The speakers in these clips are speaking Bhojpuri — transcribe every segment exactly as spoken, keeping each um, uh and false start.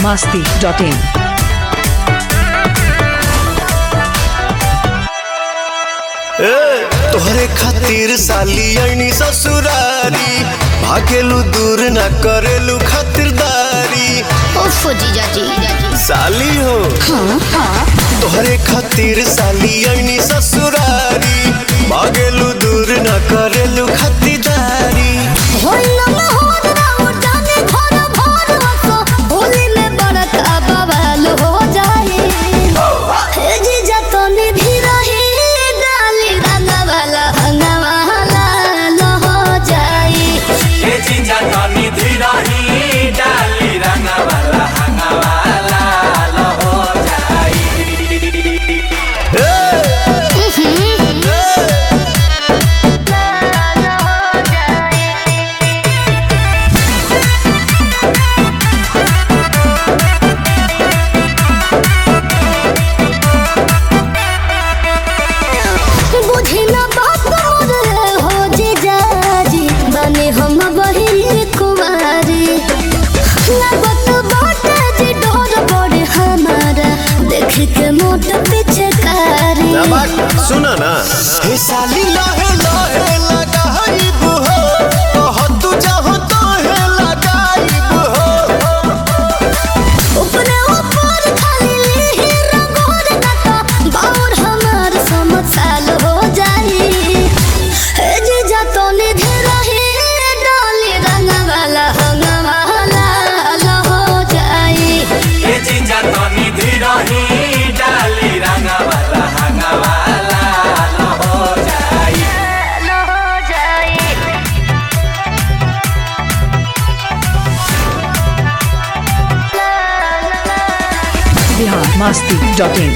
masti dot in. तोहरे खातिर साली आईनी ससुरारी भागेलू दूर ना करेलू खातिरदारी। ओफो जीजा जी साली हो हाँ हाँ तोहरे खातिर साली आईनी ससुरारी भागेलू दूर ना करेलू खातिरदारी। सुना ना हे साली लाहे लाहे लगाइब हो कह तू चाहो तो है लगाइब हो। ऊपरे ऊपर खाली ली रंगोर नता बाउर हमार समझ साल हो जाई। हे जीजा तो निधे रही डाली रंग वाला हंग वाला हो जाई। हे जीजा तो निधे रही डाली रंग वाला हंग वाला masti dot in.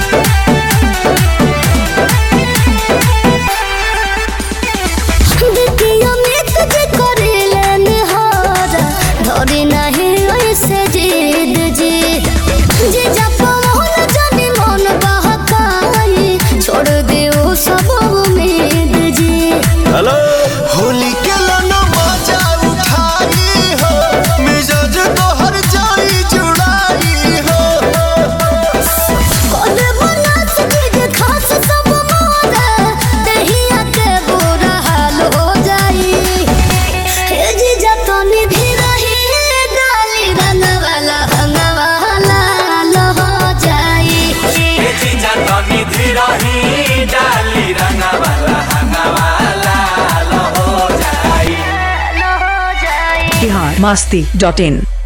देखियो मैं तुझे करेले निहारा धोरी नहीं ऐसे जिद जी जे जब मोहन जाने मन बहकाई छोड़ दे वो सब उम्मीद जी। हेलो होली के लाना मजा उठाई हो मिजाज तो हर जाई जुड़ाई हो। कोने बना सके खास सब मोरा दहिया के बुरा हाल हो जाई। हे जीजा तो निधि रही डाली रंग वाला हंग वाला हो जाई। हे जीजा तो निधि रही डाली रंग वाला हंग वाला हो जाई। masti dot in.